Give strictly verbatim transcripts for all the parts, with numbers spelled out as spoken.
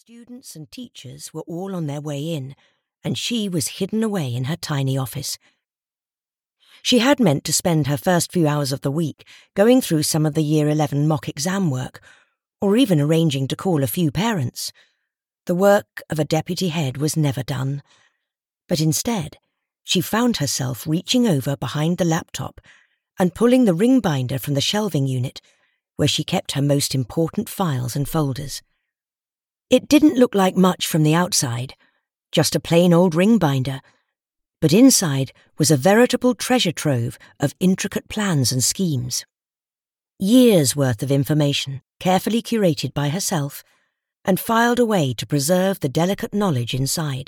Students and teachers were all on their way in, and she was hidden away in her tiny office. She had meant to spend her first few hours of the week going through some of the Year eleven mock exam work, or even arranging to call a few parents. The work of a deputy head was never done. But instead, she found herself reaching over behind the laptop and pulling the ring binder from the shelving unit, where she kept her most important files and folders. It didn't look like much from the outside, just a plain old ring binder, but inside was a veritable treasure trove of intricate plans and schemes. Years' worth of information, carefully curated by herself, and filed away to preserve the delicate knowledge inside.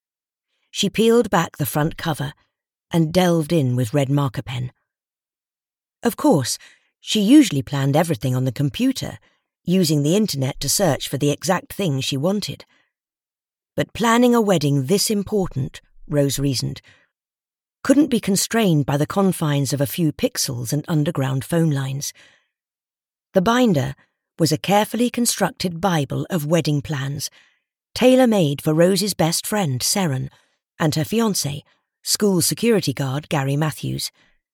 She peeled back the front cover and delved in with red marker pen. Of course, she usually planned everything on the computer, using the internet to search for the exact thing she wanted. But planning a wedding this important, Rose reasoned, couldn't be constrained by the confines of a few pixels and underground phone lines. The binder was a carefully constructed Bible of wedding plans, tailor-made for Rose's best friend, Seren, and her fiancé, school security guard Gary Matthews.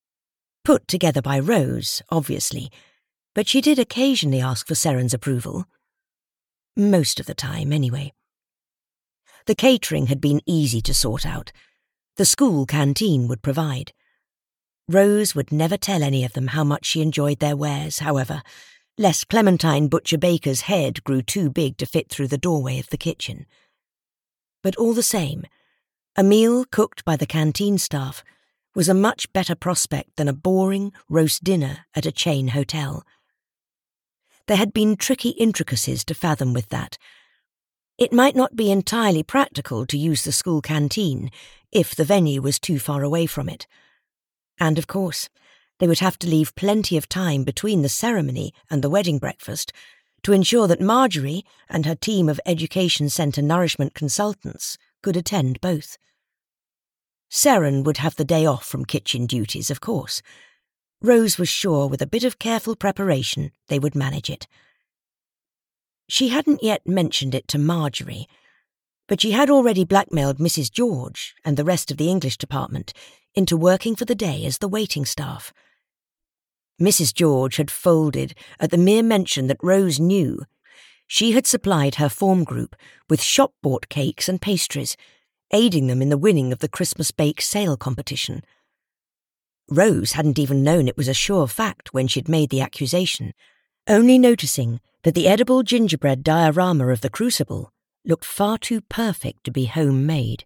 Put together by Rose, obviously, but she did occasionally ask for Seren's approval. Most of the time, anyway. The catering had been easy to sort out. The school canteen would provide. Rose would never tell any of them how much she enjoyed their wares, however, lest Clementine Butcher Baker's head grew too big to fit through the doorway of the kitchen. But all the same, a meal cooked by the canteen staff was a much better prospect than a boring roast dinner at a chain hotel. There had been tricky intricacies to fathom with that. It might not be entirely practical to use the school canteen if the venue was too far away from it. And of course, they would have to leave plenty of time between the ceremony and the wedding breakfast to ensure that Marjorie and her team of Education Centre nourishment consultants could attend both. Seren would have the day off from kitchen duties, of course. Rose was sure with a bit of careful preparation they would manage it. She hadn't yet mentioned it to Marjorie, but she had already blackmailed Missus George and the rest of the English department into working for the day as the waiting staff. Missus George had folded at the mere mention that Rose knew she had supplied her form group with shop-bought cakes and pastries, aiding them in the winning of the Christmas bake sale competition. Rose hadn't even known it was a sure fact when she'd made the accusation, only noticing that the edible gingerbread diorama of the crucible looked far too perfect to be homemade.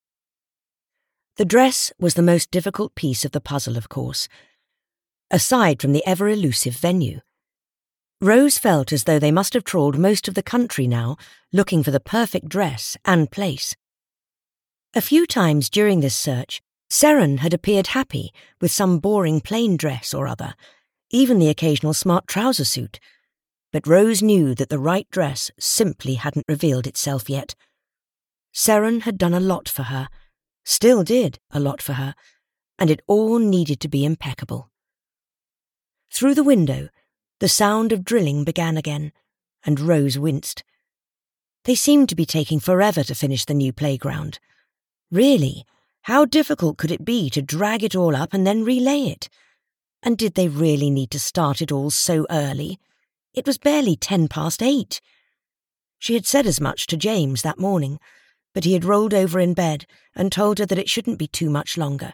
The dress was the most difficult piece of the puzzle, of course, aside from the ever-elusive venue. Rose felt as though they must have trawled most of the country now, looking for the perfect dress and place. A few times during this search, Seren had appeared happy with some boring plain dress or other, even the occasional smart trouser suit, but Rose knew that the right dress simply hadn't revealed itself yet. Seren had done a lot for her, still did a lot for her, and it all needed to be impeccable. Through the window, the sound of drilling began again, and Rose winced. They seemed to be taking forever to finish the new playground. Really, how difficult could it be to drag it all up and then relay it? And did they really need to start it all so early? It was barely ten past eight. She had said as much to James that morning, but he had rolled over in bed and told her that it shouldn't be too much longer.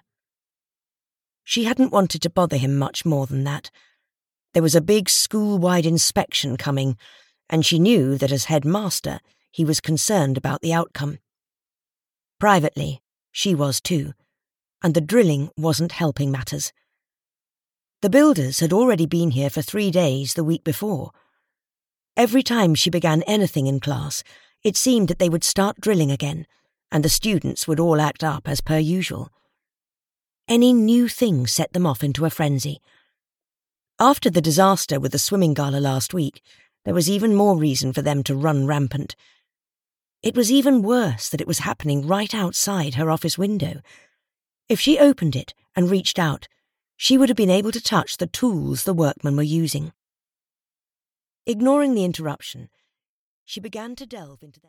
She hadn't wanted to bother him much more than that. There was a big school-wide inspection coming, and she knew that as headmaster he was concerned about the outcome. Privately, she was too, and the drilling wasn't helping matters. The builders had already been here for three days the week before. Every time she began anything in class, it seemed that they would start drilling again, and the students would all act up as per usual. Any new thing set them off into a frenzy. After the disaster with the swimming gala last week, there was even more reason for them to run rampant. It was even worse that it was happening right outside her office window. If she opened it and reached out, she would have been able to touch the tools the workmen were using. Ignoring the interruption, she began to delve into their